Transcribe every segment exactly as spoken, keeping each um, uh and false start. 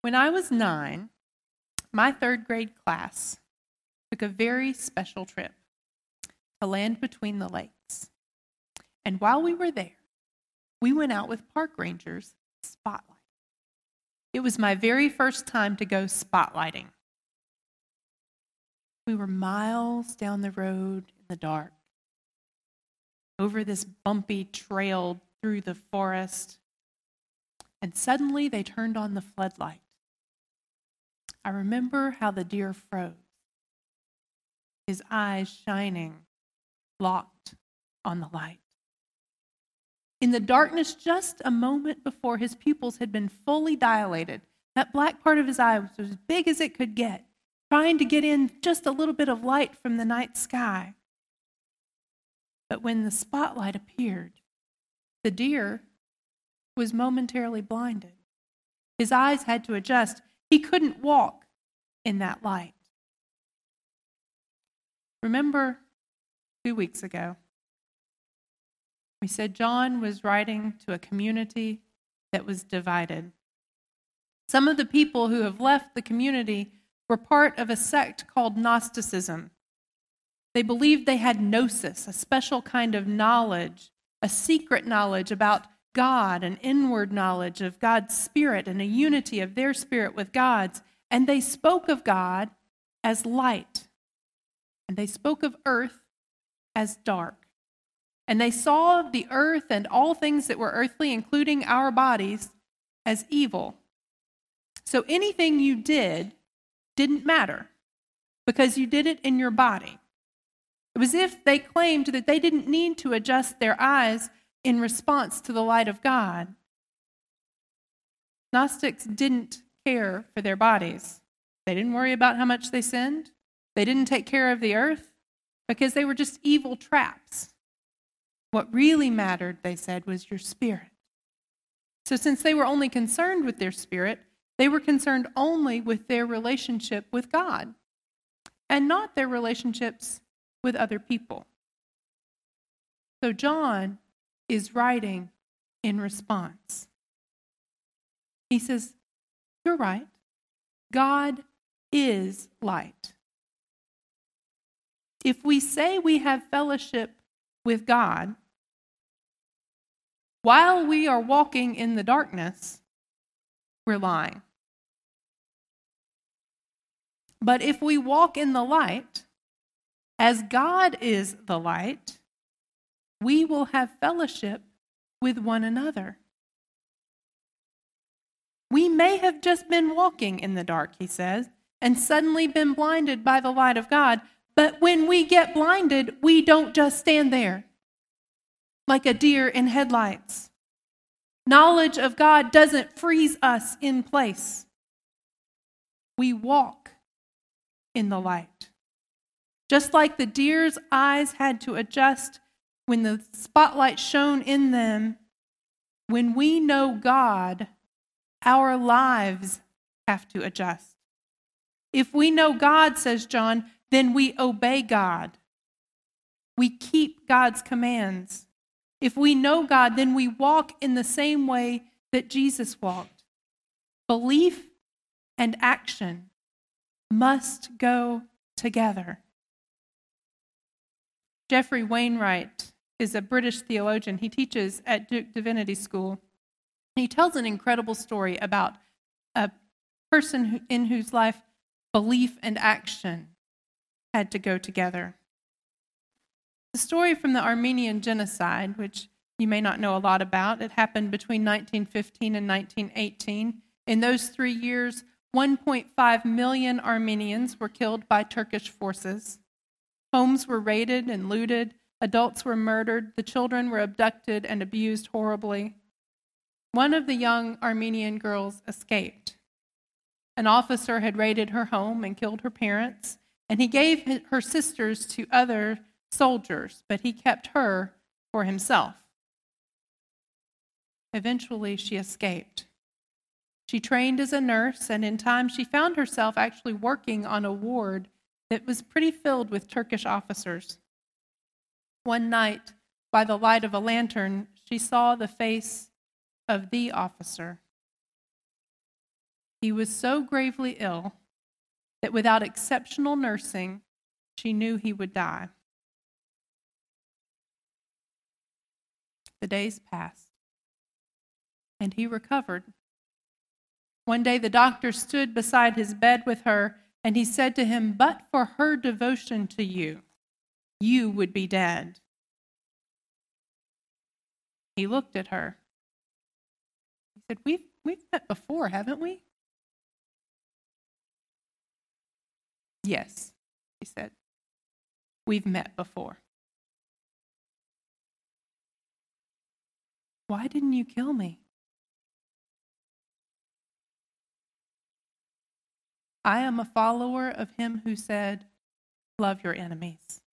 When I was nine, my third grade class took a very special trip to Land Between the Lakes. And while we were there, we went out with park rangers spotlighting. It was my very first time to go spotlighting. We were miles down the road in the dark, over this bumpy trail through the forest, and suddenly they turned on the floodlight. I remember how the deer froze, his eyes shining, locked on the light. In the darkness, just a moment before his pupils had been fully dilated, that black part of his eye was as big as it could get, trying to get in just a little bit of light from the night sky. But when the spotlight appeared, the deer was momentarily blinded. His eyes had to adjust. He couldn't walk in that light. Remember two weeks ago, we said John was writing to a community that was divided. Some of the people who have left the community were part of a sect called Gnosticism. They believed they had gnosis, a special kind of knowledge, a secret knowledge about God, an inward knowledge of God's Spirit and a unity of their spirit with God's. And they spoke of God as light. And they spoke of earth as dark. And they saw the earth and all things that were earthly, including our bodies, as evil. So anything you did didn't matter because you did it in your body. It was as if they claimed that they didn't need to adjust their eyes in response to the light of God. Gnostics didn't care for their bodies. They didn't worry about how much they sinned. They didn't take care of the earth because they were just evil traps. What really mattered, they said, was your spirit. So since they were only concerned with their spirit, they were concerned only with their relationship with God and not their relationships with other people. So John is writing in response. He says, you're right. God is light. If we say we have fellowship with God while we are walking in the darkness, we're lying. But if we walk in the light, as God is the light, we will have fellowship with one another. We may have just been walking in the dark, he says, and suddenly been blinded by the light of God. But when we get blinded, we don't just stand there like a deer in headlights. Knowledge of God doesn't freeze us in place. We walk in the light. Just like the deer's eyes had to adjust when the spotlight shone in them, when we know God, our lives have to adjust. If we know God, says John, then we obey God. We keep God's commands. If we know God, then we walk in the same way that Jesus walked. Belief and action must go together. Geoffrey Wainwright is a British theologian. He teaches at Duke Divinity School. He tells an incredible story about a person who, in whose life belief and action had to go together. The story from the Armenian genocide, which you may not know a lot about, it happened between nineteen fifteen and nineteen eighteen. In those three years, one point five million Armenians were killed by Turkish forces. Homes were raided and looted. Adults were murdered. The children were abducted and abused horribly. One of the young Armenian girls escaped. An officer had raided her home and killed her parents, and he gave her sisters to other soldiers, but he kept her for himself. Eventually, she escaped. She trained as a nurse, and in time, she found herself actually working on a ward that was pretty filled with Turkish officers. One night, by the light of a lantern, she saw the face of the officer. He was so gravely ill that without exceptional nursing, she knew he would die. The days passed, and he recovered. One day the doctor stood beside his bed with her, and he said to him, "But for her devotion to you, you would be dead." He looked at her. He said, We've, we've met before, haven't we? Yes, she said. We've met before. Why didn't you kill me? I am a follower of him who said, love your enemies.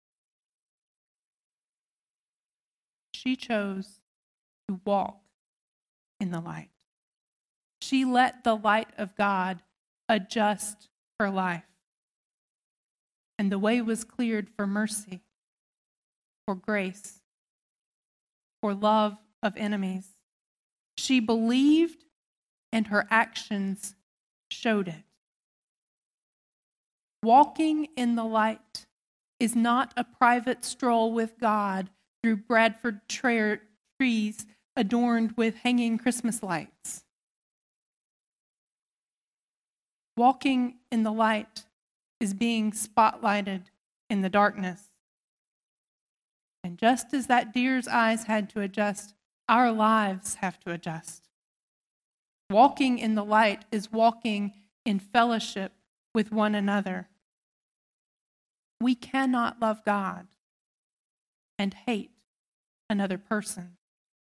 She chose to walk in the light. She let the light of God adjust her life. And the way was cleared for mercy, for grace, for love of enemies. She believed, and her actions showed it. Walking in the light is not a private stroll with God through Bradford tra- trees adorned with hanging Christmas lights. Walking in the light is being spotlighted in the darkness. And just as that deer's eyes had to adjust, our lives have to adjust. Walking in the light is walking in fellowship with one another. We cannot love God and hate another person.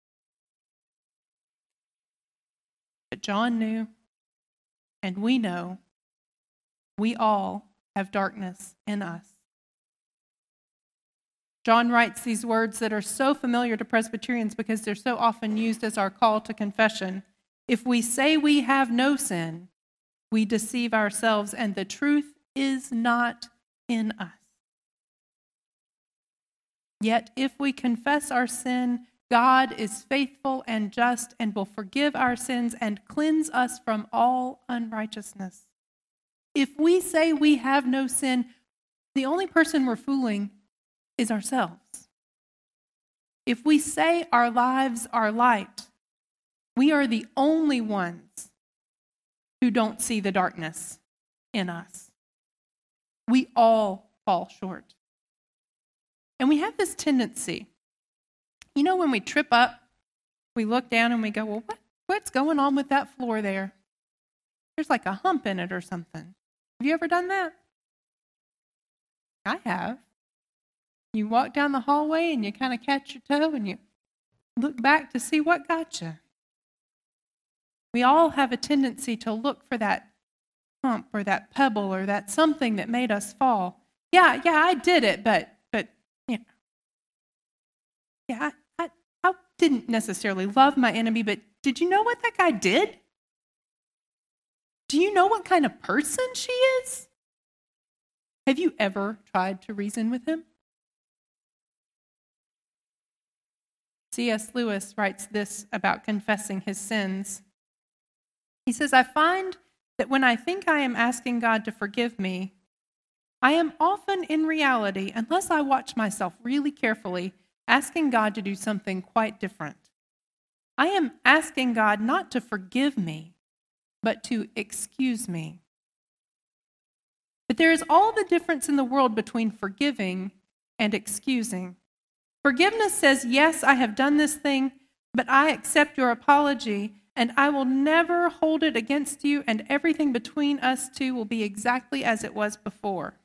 But John knew, and we know, we all have darkness in us. John writes these words that are so familiar to Presbyterians because they're so often used as our call to confession. If we say we have no sin, we deceive ourselves, and the truth is not in us. Yet if we confess our sin, God is faithful and just and will forgive our sins and cleanse us from all unrighteousness. If we say we have no sin, the only person we're fooling is ourselves. If we say our lives are light, we are the only ones who don't see the darkness in us. We all fall short. And we have this tendency, you know, when we trip up, we look down and we go, well, what, what's going on with that floor there? There's like a hump in it or something. Have you ever done that? I have. You walk down the hallway and you kind of catch your toe and you look back to see what got you. We all have a tendency to look for that hump or that pebble or that something that made us fall. Yeah, yeah, I did it, but, but you know, yeah, I, I, I didn't necessarily love my enemy, but did you know what that guy did? Do you know what kind of person she is? Have you ever tried to reason with him? C S Lewis writes this about confessing his sins. He says, I find that when I think I am asking God to forgive me, I am often in reality, unless I watch myself really carefully, asking God to do something quite different. I am asking God not to forgive me, but to excuse me. But there is all the difference in the world between forgiving and excusing. Forgiveness says, yes, I have done this thing, but I accept your apology, and I will never hold it against you, and everything between us two will be exactly as it was before.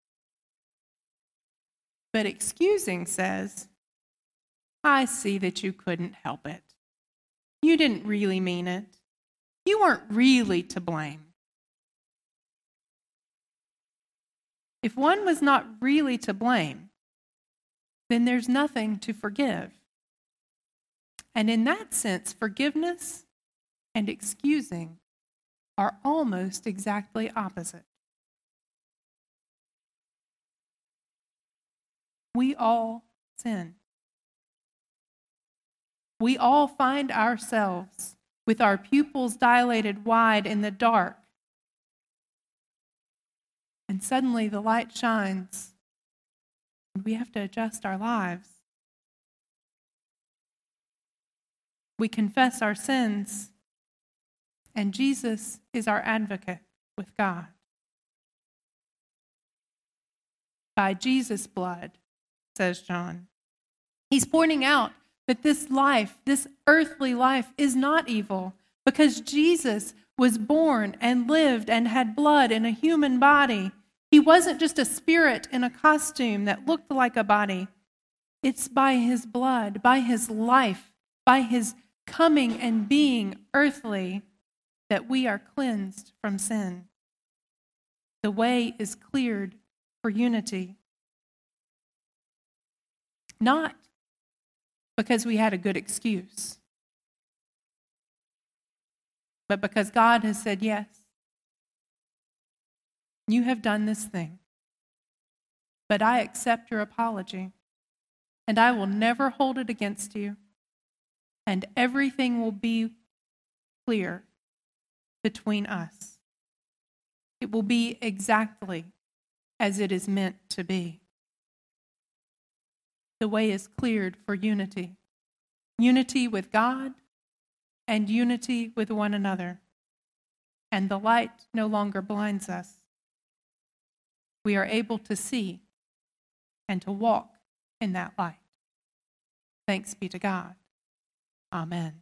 But excusing says, I see that you couldn't help it. You didn't really mean it. You weren't really to blame. If one was not really to blame, then there's nothing to forgive. And in that sense, forgiveness and excusing are almost exactly opposite. We all sin. We all find ourselves with our pupils dilated wide in the dark. And suddenly the light shines, and we have to adjust our lives. We confess our sins, and Jesus is our advocate with God. By Jesus' blood, says John. He's pointing out that this life, this earthly life, is not evil because Jesus was born and lived and had blood in a human body. He wasn't just a spirit in a costume that looked like a body. It's by his blood, by his life, by his coming and being earthly that we are cleansed from sin. The way is cleared for unity. Not because we had a good excuse, but because God has said, yes, you have done this thing, but I accept your apology, and I will never hold it against you, and everything will be clear between us. It will be exactly as it is meant to be. The way is cleared for unity. Unity with God and unity with one another. And the light no longer blinds us. We are able to see and to walk in that light. Thanks be to God. Amen.